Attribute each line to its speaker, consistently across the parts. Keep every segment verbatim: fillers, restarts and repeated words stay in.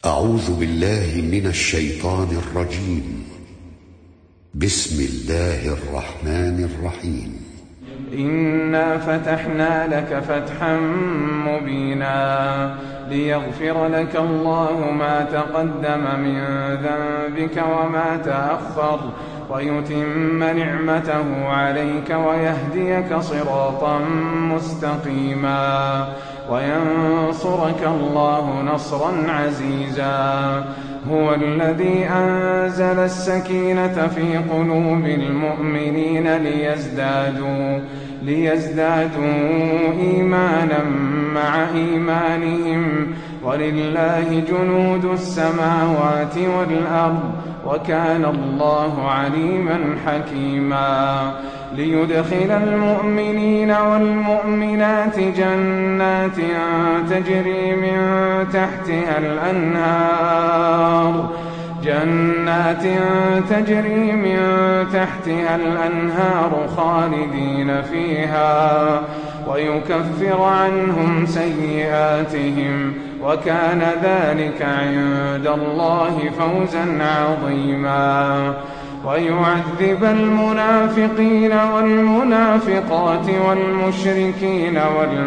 Speaker 1: أعوذ بالله من الشيطان الرجيم. بسم الله الرحمن الرحيم.
Speaker 2: إنا فتحنا لك فتحا مبينا ليغفر لك الله ما تقدم من ذنبك وما تأخر ويتم نعمته عليك ويهديك صراطا مستقيما وينصرك الله نصرا عزيزا. هو الذي أنزل السكينة في قلوب المؤمنين ليزدادوا, ليزدادوا إيمانا مع إيمانهم ولله جنود السماوات والأرض وكان الله عليما حكيما. ليدخل المؤمنين والمؤمنات جنات تجري من تحتها الأنهار جنات تجري من تحتها الأنهار خالدين فيها ويكفر عنهم سيئاتهم وكان ذلك عند الله فوزا عظيما. ويعذب المنافقين والمنافقات والمشركين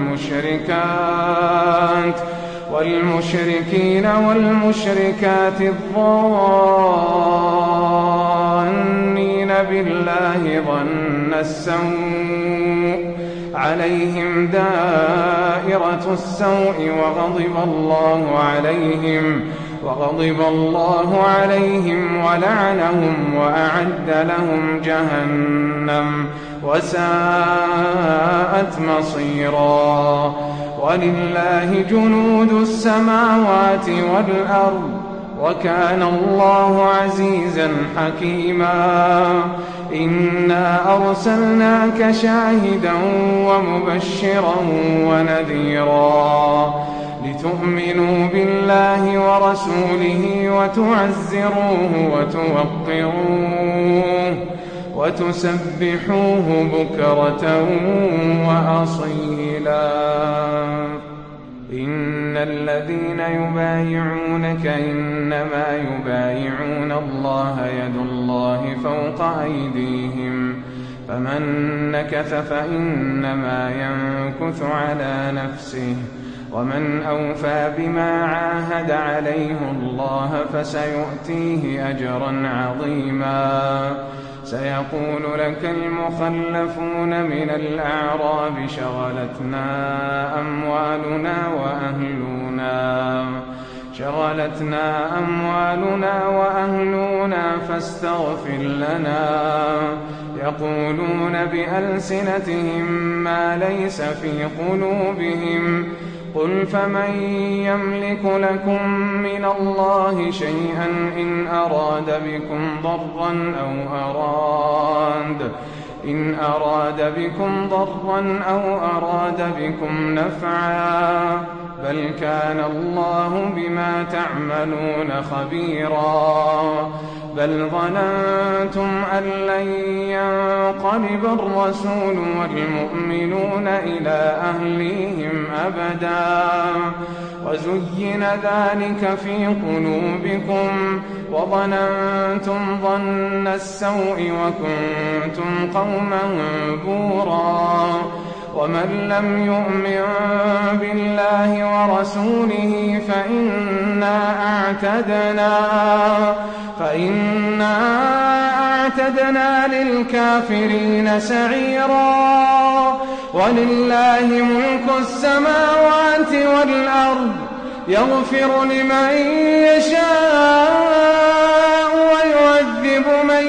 Speaker 2: والمشركات والمشركين والمشركات الظانين بالله ظن السوء عليهم دائرة السوء وغضب الله عليهم وغضب الله عليهم ولعنهم وأعد لهم جهنم وساءت مصيرا. ولله جنود السماوات والأرض وكان الله عزيزا حكيما. إنا أرسلناك شاهدا ومبشرا ونذيرا لتؤمنوا بالله ورسوله وتعزروه وتوقروه وتسبحوه بكرة وأصيلا. إن الذين يبايعونك إنما يبايعون الله يد الله فوق أيديهم فمن نكث فإنما ينكث على نفسه ومن أوفى بما عاهد عليه الله فسيؤتيه أجرا عظيما. سيقول لك المخلفون من الأعراب شغلتنا أموالنا وأهلنا شغلتنا أموالنا وأهلنا فاستغفر لنا. يقولون بألسنتهم ما ليس في قلوبهم قل فمن يملك لكم من الله شيئا إن أراد بكم ضرا أو أراد إن أراد بكم ضرا أو أراد بكم نفعا بل كان الله بما تعملون خبيرا. بل ظننتم أن لن ينقلب الرسول والمؤمنون إلى أهليهم أبدا وزين ذلك في قلوبكم وظننتم ظن السوء وكنتم قوما بورا. ومن لم يؤمن بالله ورسوله فإنا أعتدنا فإنا أعتدنا للكافرين سعيرا. ولله ملك السماوات والأرض يغفر لمن يشاء ويعذب من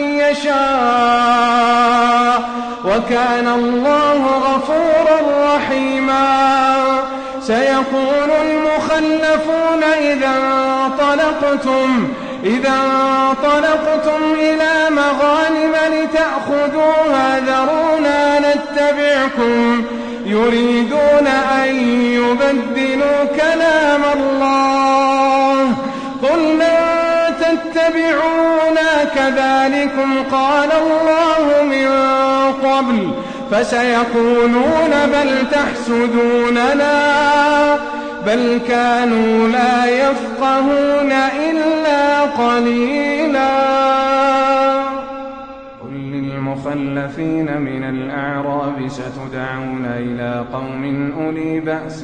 Speaker 2: يشاء وكان الله غفورا رحيما. سيقول المخلفون إذا انطلقتم إذا انطلقتم إلى مغانم لتأخذوها ذرونا نتبعكم يريدون أن يبدلوا كلام الله قل لن تتبعونا كذلكم قال الله من قبل فسيقولون بل تحسدوننا بل كانوا لا يفقهون إلا قليلا. قل للمخلفين من الأعراب ستدعون إلى قوم أولي بأس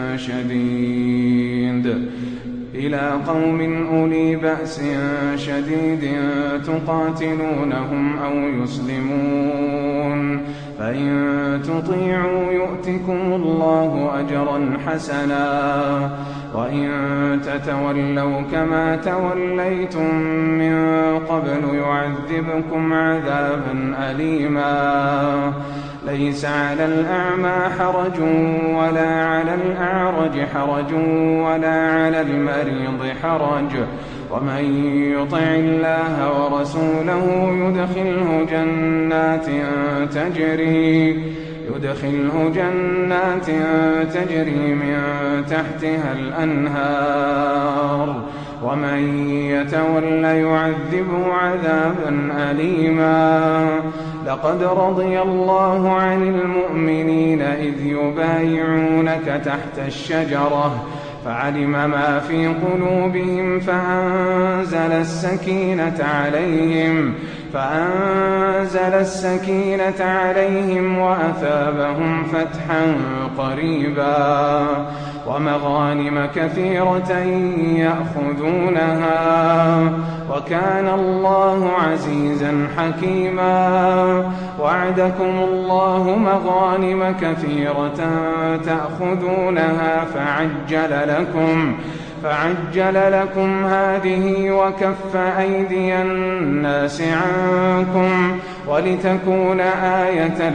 Speaker 2: شديد إلى قوم أولي بأس شديد تقاتلونهم أو يسلمون، فإن تطيعوا يؤتكم الله أجرا حسنا، وإن تتولوا كما توليتم من قبل يعذبكم عذابا أليما. ليس على الأعمى حرج ولا على الأعرج حرج ولا على المريض حرج، ومن يطع الله ورسوله يدخله جنات تجري يدخله جنات تجري من تحتها الأنهار، ومن يتول يعذبه عذابا أليما. لقد رضي الله عن المؤمنين إذ يبايعونك تحت الشجرة فعلم ما في قلوبهم فأنزل السكينة عليهم فأنزل السكينة عليهم وأثابهم فتحا قريبا ومغانم كثيرة يأخذونها، وكان الله عزيزا حكيما. وعدكم الله مغانم كثيرة تأخذونها فعجل لكم فعجل لكم هذه وكف أيدي الناس عنكم ولتكون آية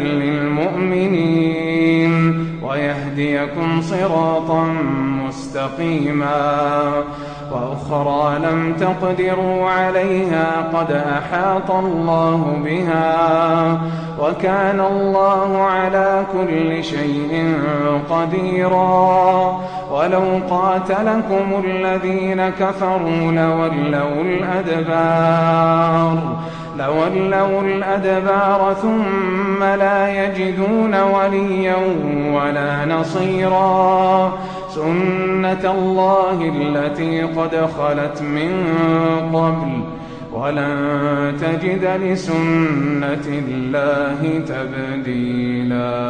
Speaker 2: للمؤمنين ويهديكم صراطا مستقيما. وأخرى لم تقدروا عليها قد أحاط الله بها، وكان الله على كل شيء قديرا. ولو قاتلكم الذين كفروا لولوا الأدبار لولوا الأدبار ثم لا يجدون وليا ولا نصيرا. سنة الله التي قد خلت من قبل ولن تجد لسنة الله تبديلا.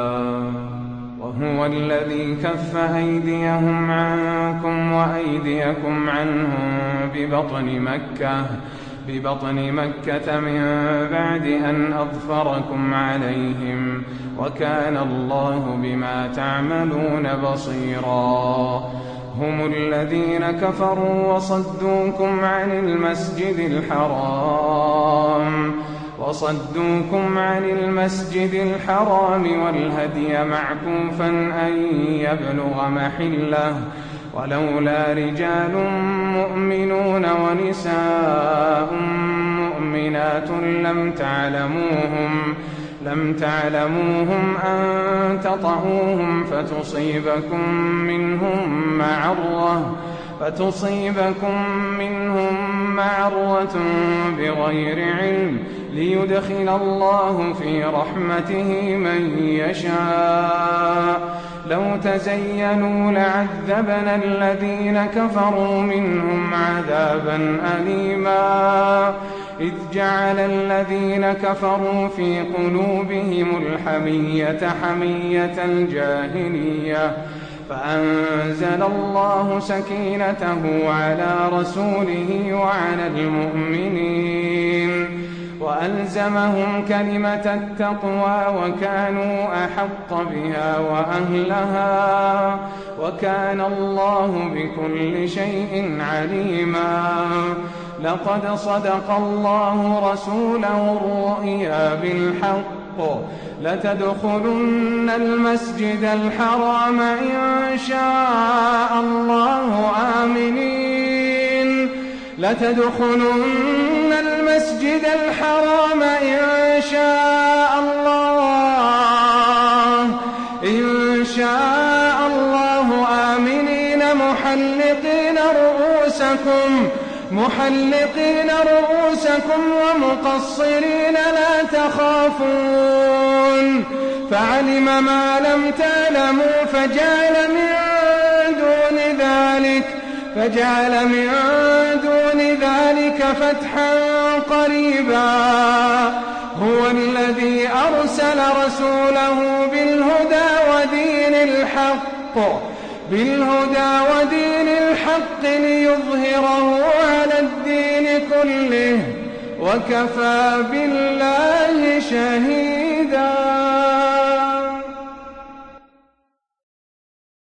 Speaker 2: وهو الذي كف أيديهم عنكم وأيديكم عنهم ببطن مكة ببطن مكة من بعد أن أظفركم عليهم، وكان الله بما تعملون بصيرا. هم الذين كفروا وصدوكم عن المسجد الحرام وصدوكم عن المسجد الحرام والهدي معكوفا أن يبلغ محله، ولولا رجال مؤمنون ونساء مؤمنات لم تعلموهم لم تعلموهم أن تطؤوهم فتصيبكم منهم معرة فتصيبكم منهم معرة بغير علم ليدخل الله في رحمته من يشاء. لو تزينوا لعذبنا الذين كفروا منهم عذابا أليما. إذ جعل الذين كفروا في قلوبهم الحمية حمية الجاهلية فأنزل الله سكينته على رسوله وعلى المؤمنين وألزمهم كلمة التقوى وكانوا أحق بها وأهلها، وكان الله بكل شيء عليما. لقد صدق الله رسوله الرؤيا بالحق لتدخلن المسجد الحرام إن شاء الله آمنين لتدخلن المسجد الحرام إن شاء الله إن شاء الله آمنين محلقين رؤوسكم محلقين رؤوسكم ومقصرين لا تخافون، فعلم ما لم تعلموا فجعل من دون ذلك فجعل من دون ذلك فتحا قريبا هو الذي أرسل رسوله بالهدى ودين الحق بالهدى ودين الحق ليظهره على الدين كله وكفى بالله شهيدا.